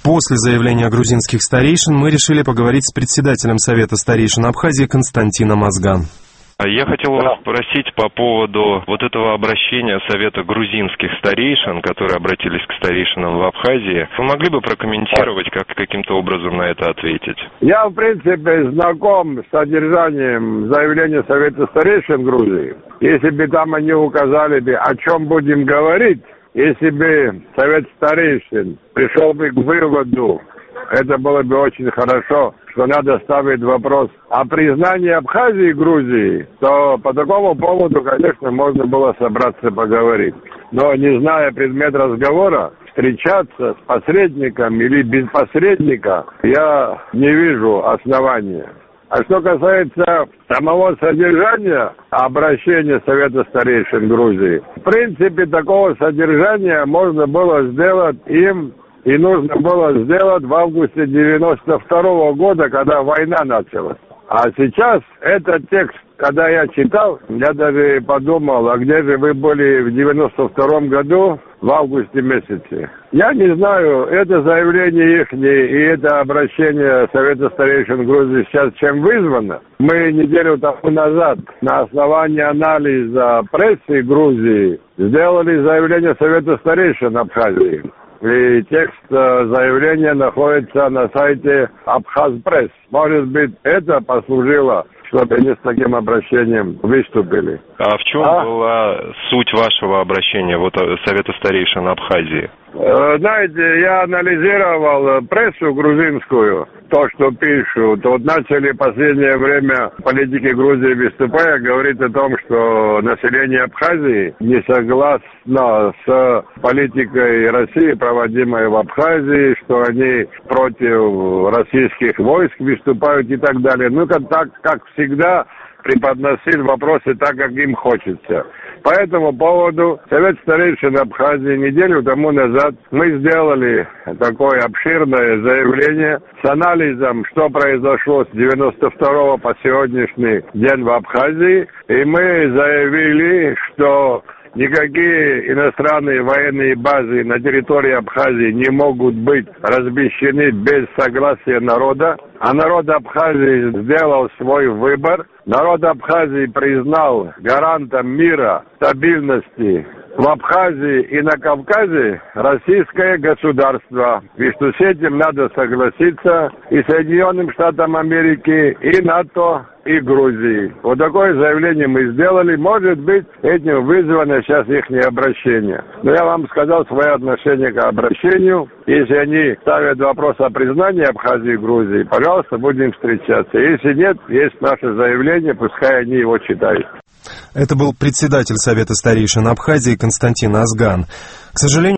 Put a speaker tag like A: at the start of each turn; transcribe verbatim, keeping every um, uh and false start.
A: После заявления грузинских старейшин мы решили поговорить с председателем Совета старейшин Абхазии Константином Азган.
B: Я хотел вас спросить по поводу вот этого обращения Совета грузинских старейшин, которые обратились к старейшинам в Абхазии. Вы могли бы прокомментировать, как каким-то образом на это ответить?
C: Я, в принципе, знаком с содержанием заявления Совета старейшин Грузии. Если бы там они указали бы, о чем будем говорить, если бы Совет старейшин пришел бы к выводу, это было бы очень хорошо, что надо ставить вопрос о признании Абхазии и Грузии, то по такому поводу, конечно, можно было собраться поговорить. Но не зная предмет разговора, встречаться с посредником или без посредника, я не вижу основания. А что касается самого содержания обращения Совета старейшин Грузии, в принципе, такого содержания можно было сделать им, и нужно было сделать в августе девяносто второго года, когда война началась. А сейчас этот текст, когда я читал, я даже подумал, а где же вы были в девяносто втором году, в августе месяце? Я не знаю, это заявление их и это обращение Совета старейшин Грузии сейчас чем вызвано. Мы неделю тому назад на основании анализа прессы Грузии сделали заявление Совета старейшин Абхазии. И текст заявления находится на сайте Абхазпресс. Может быть, это послужило, чтобы они с таким обращением выступили.
B: А в чем а? была суть вашего обращения, вот Совета старейшин Абхазии?
C: Знаете, я анализировал прессу грузинскую, то, что пишут. Вот начали в последнее время политики Грузии, выступая, говорить о том, что население Абхазии не согласно с политикой России, проводимой в Абхазии, что они против российских войск выступают и так далее. Ну, как, так, как всегда, преподносить вопросы так, как им хочется. По этому поводу Совет старейшин Абхазии неделю тому назад мы сделали такое обширное заявление с анализом, что произошло с девяносто второго по сегодняшний день в Абхазии. И мы заявили, что никакие иностранные военные базы на территории Абхазии не могут быть размещены без согласия народа. А народ Абхазии сделал свой выбор. Народ Абхазии признал гарантом мира, стабильности в Абхазии и на Кавказе российское государство. И что с этим надо согласиться и Соединенным Штатам Америки, и НАТО, и Грузии. Вот такое заявление мы сделали. Может быть, этим вызвано сейчас их обращение. Но я вам сказал свое отношение к обращению. Если они ставят вопрос о признании Абхазии и Грузии, пожалуйста, будем встречаться. Если нет, есть наше заявление, пускай они его читают.
A: Это был председатель Совета старейшин Абхазии Константин Азган. К сожалению,